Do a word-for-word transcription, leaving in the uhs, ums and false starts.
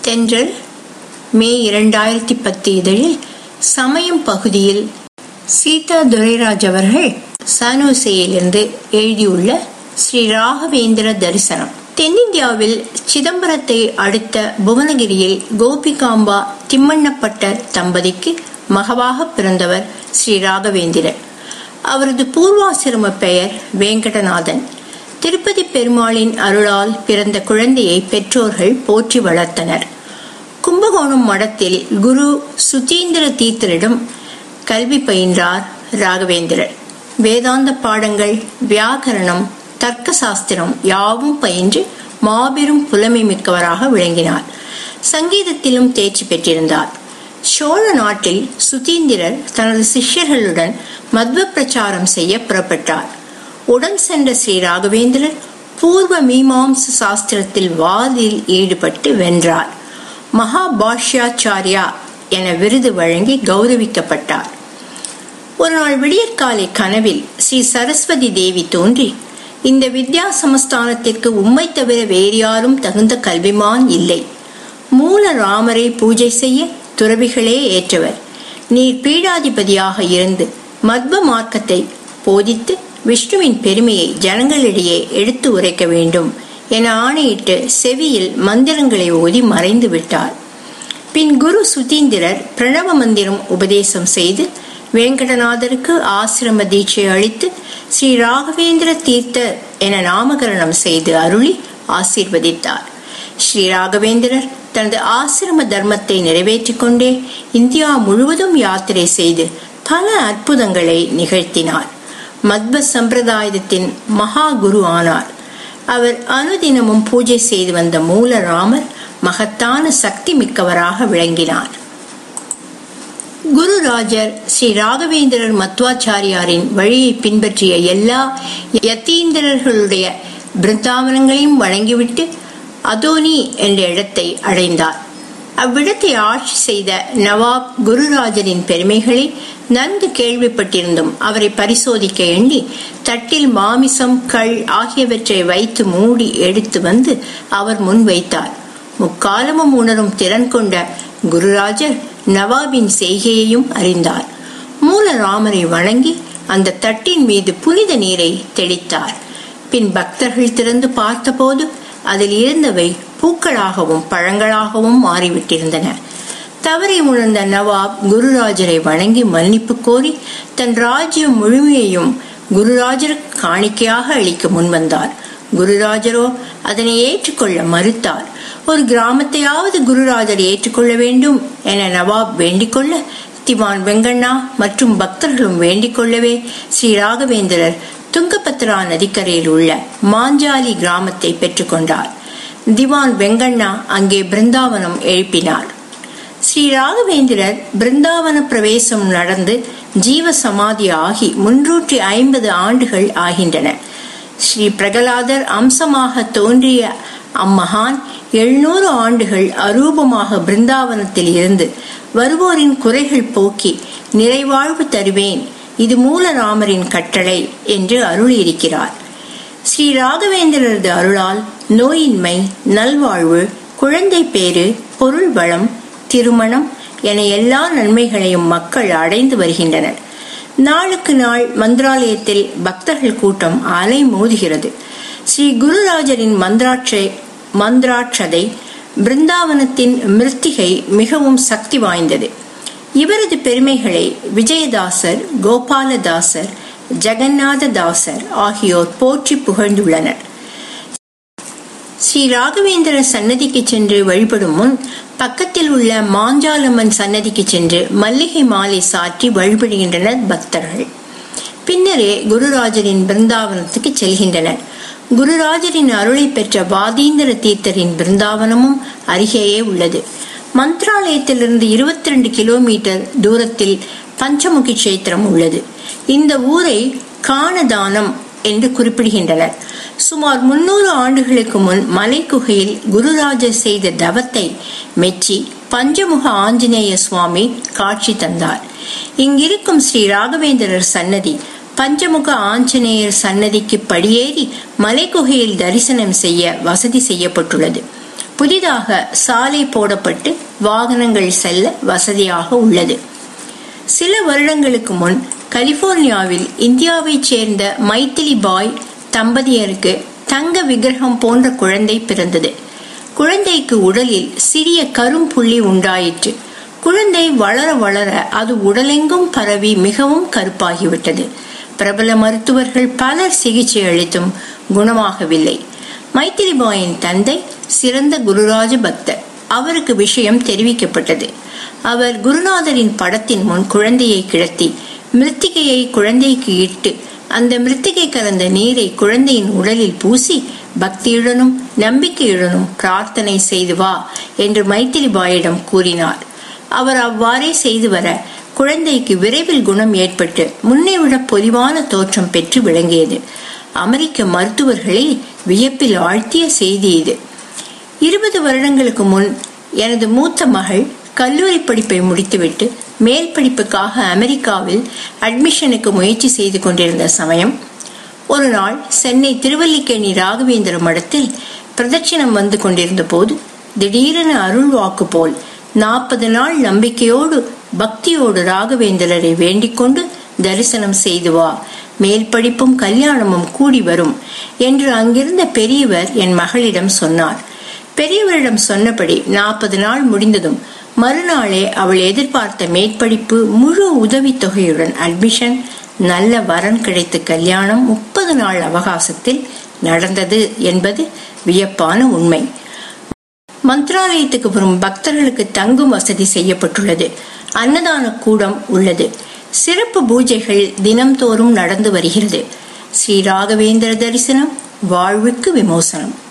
தென்றல் மே இரண்டாயிரத்தி பத்து இதழில் சமயம் பகுதியில் சீதா துரைராஜ் அவர்கள் சானோசேயிலிருந்து எழுதியுள்ள ஸ்ரீ ராகவேந்திர தரிசனம். தென்னிந்தியாவில் சிதம்பரத்தை அடுத்த புவனகிரியில் கோபிகாம்பா திம்மண்ணப்பட்டர் தம்பதிக்கு மகவாக பிறந்தவர் ஸ்ரீ ராகவேந்திரர். அவரது பூர்வாசிரம பெயர் வேங்கடநாதன். திருப்பதி பெருமாளின் அருளால் பிறந்த குழந்தையை பெற்றோர்கள் போற்றி வளர்த்தனர். கும்பகோணம் மடத்தில் குரு சுதீந்திர தீர்த்தரிடம் கல்வி பயின்றார் ராகவேந்திரர். வேதாந்த பாடங்கள், வியாக்கரணம், தர்க்க சாஸ்திரம் யாவும் பயின்று மாபெரும் புலமை மிக்கவராக விளங்கினார். சங்கீதத்திலும் தேர்ச்சி பெற்றிருந்தார். சோழ நாட்டில் சுதீந்திரர் தனது சிஷ்யர்களுடன் மத்வ பிரச்சாரம் செய்ய புறப்பட்டார். உடன் சென்ற ஸ்ரீ ராகவேந்திரர் பூர்வ மீமாம்ச சாஸ்திரத்தில் வாதில் ஈடுபட்டு வென்றார். மகாபாஷ்யாச்சாரியா என விருது வழங்கி கௌரவிக்கப்பட்டார். ஒரு நாள் விடியற்காலை கனவில் ஸ்ரீ சரஸ்வதி தேவி தோன்றி, இந்த வித்யா சமஸ்தானத்திற்கு உம்மை தவிர வேறு யாரும் தகுந்த கல்விமான் இல்லை. மூல ராமரை பூஜை செய்ய துறவிகளே ஏற்றவர். நீர் பீடாதிபதியாக இருந்து மத்வ மார்க்கத்தை போதித்து விஷ்ணுவின் பெருமையை ஜனங்களிடையே எடுத்து உரைக்க வேண்டும் என ஆணையிட்டு செவியில் மந்திரங்களை ஓதி மறைந்து விட்டார். பின் குரு சுதீந்திரர் பிரணவ மந்திரம் உபதேசம் செய்து வேங்கடநாதருக்கு ஆசிரம தீட்சை அளித்து ஸ்ரீ ராகவேந்திர தீர்த்தர் என நாமகரணம் செய்து அருளி ஆசீர்வதித்தார். ஸ்ரீ ராகவேந்திரர் தனது ஆசிரம தர்மத்தை நிறைவேற்றிக் கொண்டே இந்தியா முழுவதும் யாத்திரை செய்து பல அற்புதங்களை நிகழ்த்தினார். மத்வ சம்பிரதாயத்தின் மகா குரு ஆனார். அவர் அனுதினமும் பூஜை செய்து வந்த மூல ராமர் மகத்தான சக்தி மிக்கவராக விளங்கினார். குருராஜர் ஸ்ரீ ராகவேந்திரர் மத்வாச்சாரியாரின் வழியை பின்பற்றிய எல்லா யதீந்திரர்களுடைய பிருந்தாவனங்களையும் வழங்கிவிட்டு அதோனி என்ற இடத்தை அடைந்தார். அவ்விடத்தை ஆட்சி செய்த நவாப் குருராஜரின் பெருமைகளை நன்கு கேள்விப்பட்டிருந்தும் அவரை பரிசோதிக்க எண்ணி தட்டில் மாமிசம், கள் ஆகியவற்றை வைத்து மூடி எடுத்து வந்து அவர் முன் வைத்தார். முக்காலமும் உணரும் திறன் கொண்ட குருராஜர் நவாபின் செய்கையையும் அறிந்தார். மூல ராமரை வணங்கி அந்த தட்டின் மீது புனித நீரை தெளித்தார். பின் பக்தர்கள் திறந்து பார்த்தபோது அதில் இருந்தவை பூக்களாகவும் பழங்களாகவும் மாறிவிட்டிருந்தன. தவறை உணர்ந்த நவாப் குருராஜரை வணங்கி மன்னிப்பு கோரி தன் ராஜ்யம் முழுமையையும் குருராஜருக்கு காணிக்கையாக அளிக்க முன்வந்தார். குருராஜரோ அதனை ஏற்றுக்கொள்ள மறுத்தார். ஒரு கிராமத்தையாவது குருராஜர் ஏற்றுக்கொள்ள வேண்டும் என நவாப் வேண்டிக் கொள்ள, திவான் வெங்கண்ணா மற்றும் பக்தர்களும் வேண்டிக் கொள்ளவே ஸ்ரீ ராகவேந்திரர் துங்கபத்ரா நதிக்கரையில் உள்ள மாஞ்சாலி கிராமத்தை பெற்றுக்கொண்டார். திவான் வெங்கண்ணா அங்கே பிருந்தாவனம் எழுப்பினார். ஸ்ரீ ராகவேந்திரர் பிருந்தாவன பிரவேசம் நடந்து ஜீவ சமாதி ஆகி முன்னூற்றி ஐம்பது ஆண்டுகள் ஆகின்றன. ஸ்ரீ பிரகலாதர் அம்சமாக தோன்றிய அம்மகான் எழுநூறு ஆண்டுகள் அரூபமாக பிருந்தாவனத்தில் இருந்து வருவோரின் குறைகள் போக்கி நிறைவாழ்வு தருவேன், இது மூலராமரின் கட்டளை என்று அருளியிருக்கிறார். ஸ்ரீ ராகவேந்திரரது அருளால் நோயின்மை, நல்வாழ்வு, குழந்தை பேறு, பொருள் வளம், திருமணம் என எல்லா நன்மைகளையும் மக்கள் அடைந்து வருகின்றனர். நாளுக்கு நாள் மந்திராலயத்தில் பக்தர்கள் கூட்டம் அலை மோதுகிறது. ஸ்ரீ குருராஜரின் மந்திராட்சை மந்திராட்சதை பிருந்தாவனத்தின் மிருத்திகை மிகவும் சக்தி வாய்ந்தது. இவரது பெருமைகளை விஜயதாசர், கோபாலதாசர், ஜெகநாததாசர் ஆகியோர் போற்றி புகழ்ந்துள்ளனர். ஸ்ரீ ராகவேந்திர சன்னதிக்கு சென்று வழிபடும் முன் பக்கத்தில் உள்ள மாஞ்சாலம்மன் சன்னதிக்கு சென்று மல்லிகை மாலை சாற்றி வழிபடுகின்றனர் பக்தர்கள். பின்னரே குருராஜரின் பிருந்தாவனத்துக்கு செல்கின்றனர். குருராஜரின் அருளை பெற்ற வாதீந்திர தீர்த்தரின் பிருந்தாவனமும் அருகேயே உள்ளது. மந்திராலயத்திலிருந்து இருபத்தி ரெண்டு கிலோமீட்டர் தூரத்தில் பஞ்சமுகி கஷேத்திரம் உள்ளது. இந்த ஊரை காணதானம் என்று குறிப்பிடுகின்றனர். சுமார் முன்னூறு ஆண்டுகளுக்கு முன் மலை குகையில் குருராஜர் செய்த தவத்தை மெச்சி பஞ்சமுக ஆஞ்சநேய சுவாமி காட்சி தந்தார். இங்கிருக்கும் ஸ்ரீ ராகவேந்திரர் சன்னதி பஞ்சமுக ஆஞ்சநேயர் சன்னதிக்கு படியேறி மலை குகையில் தரிசனம் செய்ய வசதி செய்யப்பட்டுள்ளது. புதிதாக சாலை போடப்பட்டு வாகனங்கள் செல்ல வசதியாக உள்ளது. சில வருடங்களுக்கு முன் கலிபோர்னியாவில் இந்தியாவைச் சேர்ந்த மைத்திலி பாய் தம்பதியருக்கு தங்க விக்கிரகம் போன்ற குழந்தை பிறந்தது. குழந்தைக்கு உடலில் சிறிய கரும்புள்ளி உண்டாயிற்று. குழந்தை வளர வளர அது உடலெங்கும் பரவி மிகவும் கருப்பாகிவிட்டது. பிரபல மருத்துவர்கள் பலர் சிகிச்சை அளித்தும் குணமாகவில்லை. மைத்திரிபாயின் தந்தை சிறந்த குருராஜ பக்தர். அவருக்கு விஷயம் தெரிவிக்கப்பட்டது. அவர் குருநாதரின் படத்தின் முன் குழந்தையை கிடத்தி மிருத்திகையை குழந்தைக்கு இட்டு அந்த மிருத்திகை கலந்த நீரை குழந்தையின் உடலில் பூசி பக்தியுடனும் நம்பிக்கையுடனும் பிரார்த்தனை செய்து வா என்று மைத்திரிபாயிடம் கூறினார். அவர் அவ்வாறே செய்து வர குழந்தைக்கு விரைவில் குணம் ஏற்பட்டு முன்னை விட பொலிவான தோற்றம் பெற்று விளங்கியது. அமெரிக்க மருத்துவர்களை வியப்பில் ஆழ்த்திய செய்தி இது. இருபது வருடங்களுக்கு முன் எனது மூத்த மகள் கல்லூரி படிப்பை முடித்துவிட்டு மேல் படிப்புக்காக அமெரிக்காவில் அட்மிஷனுக்கு முயற்சி செய்து கொண்டிருந்த சமயம் ஒரு நாள் சென்னை திருவல்லிக்கேணி ராகவேந்திர மடத்தில் பிரதட்சிணம் வந்து கொண்டிருந்த போது திடீரென அருள் வாக்கு போல் நாற்பது நாள் நம்பிக்கையோடு பக்தியோடு ராகவேந்திரரை வேண்டிக் கொண்டு தரிசனம் செய்து வா, மேல் படிப்பும் கல்யாணமும் கூடி வரும் என்று அங்கிருந்த பெரியவர் என் மகளிடம் சொன்னார். பெரியவரிடம் சொன்னபடி நாற்பது நாள் முடிந்ததும் மறுநாளே அவள் எதிர்பார்த்த மேற்படிப்பு முழு உதவித்தொகையுடன் அட்மிஷன், நல்ல வரன் கிடைத்து கல்யாணம் முப்பது நாள் அவகாசத்தில் நடந்தது என்பது வியப்பான உண்மை. மந்திராலயத்துக்கு வரும் பக்தர்களுக்கு தங்கும் வசதி செய்யப்பட்டுள்ளது. அன்னதான கூடம் உள்ளது. சிறப்பு பூஜைகள் தினம்தோறும் நடந்து வருகிறது. ஸ்ரீ ராகவேந்திர தரிசனம் வாழ்வுக்கு விமோசனம்.